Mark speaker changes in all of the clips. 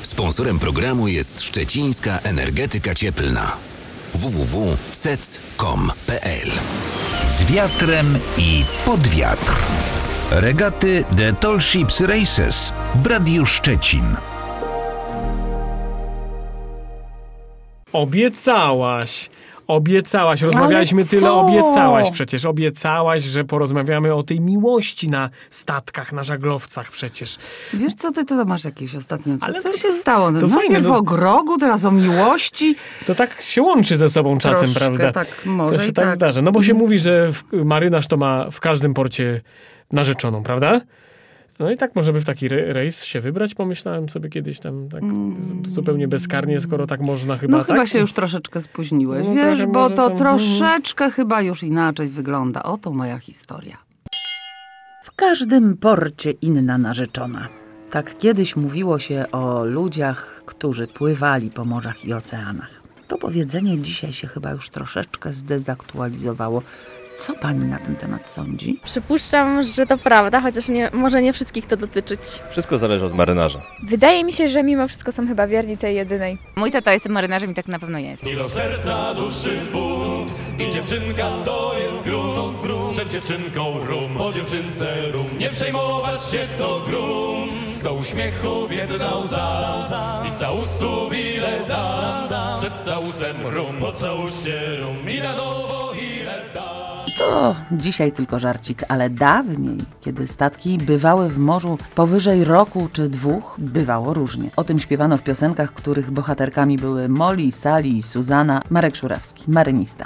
Speaker 1: Sponsorem programu jest Szczecińska Energetyka Cieplna. www.sec.com.pl.
Speaker 2: Z wiatrem i pod wiatr. Regaty The Tall Ships Races w Radiu Szczecin.
Speaker 3: Obiecałaś, rozmawialiśmy tyle, obiecałaś, że porozmawiamy o tej miłości na statkach, na żaglowcach przecież.
Speaker 4: Wiesz co, ty to masz jakieś ostatnio, co się
Speaker 3: to,
Speaker 4: stało?
Speaker 3: To
Speaker 4: najpierw o grogu, teraz o miłości.
Speaker 3: To tak się łączy ze sobą czasem,
Speaker 4: troszkę,
Speaker 3: prawda?
Speaker 4: Tak, może
Speaker 3: to się
Speaker 4: i
Speaker 3: tak zdarza. No bo się mówi, że marynarz to ma w każdym porcie narzeczoną, prawda? No i tak możemy w taki rejs się wybrać, pomyślałem sobie kiedyś tam tak zupełnie bezkarnie, skoro tak można chyba.
Speaker 4: No chyba się już troszeczkę spóźniłeś,
Speaker 3: No,
Speaker 4: wiesz, bo to
Speaker 3: tam,
Speaker 4: troszeczkę chyba już inaczej wygląda. Oto moja historia. W każdym porcie inna narzeczona. Tak kiedyś mówiło się o ludziach, którzy pływali po morzach i oceanach. To powiedzenie dzisiaj się chyba już troszeczkę zdezaktualizowało. Co pani na ten temat sądzi?
Speaker 5: Przypuszczam, że to prawda, chociaż może nie wszystkich to dotyczyć.
Speaker 6: Wszystko zależy od marynarza.
Speaker 5: Wydaje mi się, że mimo wszystko są chyba wierni tej jedynej.
Speaker 7: Mój tata jest marynarzem i tak na pewno jest.
Speaker 8: Ilo serca, duszy bunt i dziewczynka to jest grunt. Przed dziewczynką rum, po dziewczynce rum. Nie przejmować się to grunt. Sto uśmiechów jedna łza i całusów ile da. Przed całusem rum, po całusie rum i na nowo ile da.
Speaker 4: To dzisiaj tylko żarcik, ale dawniej, kiedy statki bywały w morzu powyżej roku czy dwóch, bywało różnie. O tym śpiewano w piosenkach, których bohaterkami były Molly, Sally i Suzanna. Marek Szurewski, marynista.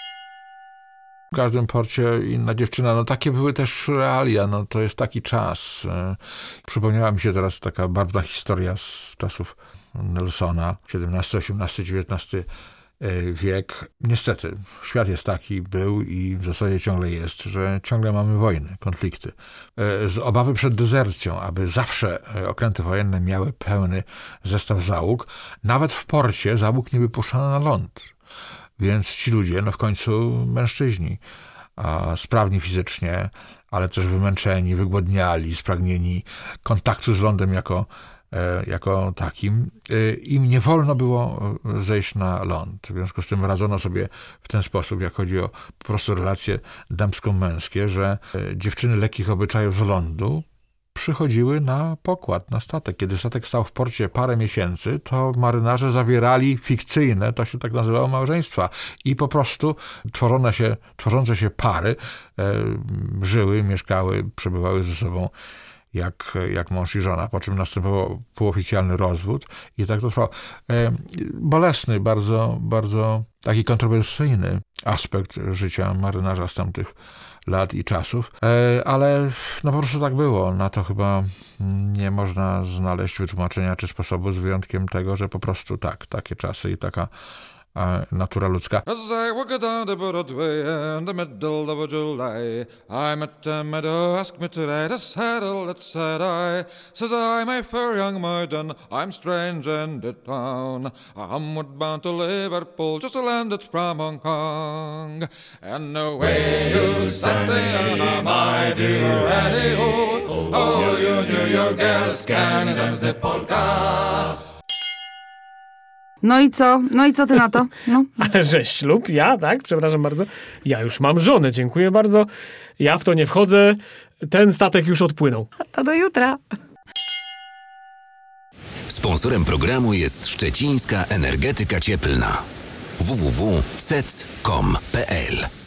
Speaker 9: W każdym porcie inna dziewczyna. No takie były też realia, no to jest taki czas. Przypomniała mi się teraz taka barwna historia z czasów Nelsona, XVII, XVIII, XIX wiek. Niestety, świat jest taki, był i w zasadzie ciągle jest, że ciągle mamy wojny, konflikty. Z obawy przed dezercją, aby zawsze okręty wojenne miały pełny zestaw załóg, nawet w porcie załóg nie wypuszczano na ląd. Więc ci ludzie, no w końcu mężczyźni, sprawni fizycznie, ale też wymęczeni, wygłodniali, spragnieni kontaktu z lądem jako takim, im nie wolno było zejść na ląd. W związku z tym radzono sobie w ten sposób, jak chodzi o po prostu relacje damsko-męskie, że dziewczyny lekkich obyczajów z lądu przychodziły na pokład, na statek. Kiedy statek stał w porcie parę miesięcy, to marynarze zawierali fikcyjne, to się tak nazywało, małżeństwa. I po prostu tworzące się pary żyły, mieszkały, przebywały ze sobą jak mąż i żona, po czym następował półoficjalny rozwód i tak to trwało. Bolesny, bardzo, bardzo taki kontrowersyjny aspekt życia marynarza z tamtych lat i czasów, ale no po prostu tak było. Na to chyba nie można znaleźć wytłumaczenia czy sposobu, z wyjątkiem tego, że po prostu takie czasy i taka natura ludzka.
Speaker 10: As I walk down the Broadway in the middle of July, I met a meadow, asked me to ride a saddle, that said I. Says I, my fair young maiden, I'm strange in the town. I'm homeward bound to Liverpool, just landed from Hong Kong. And the way you sat there, my dear Annie-ho, oh, you New York girls can dance the polka.
Speaker 4: No i co? No i co ty na to? No.
Speaker 3: Ale że ślub? Ja, tak? Przepraszam bardzo. Ja już mam żonę, dziękuję bardzo. Ja w to nie wchodzę. Ten statek już odpłynął.
Speaker 4: To do jutra.
Speaker 1: Sponsorem programu jest Szczecińska Energetyka Cieplna. www.sec.com.pl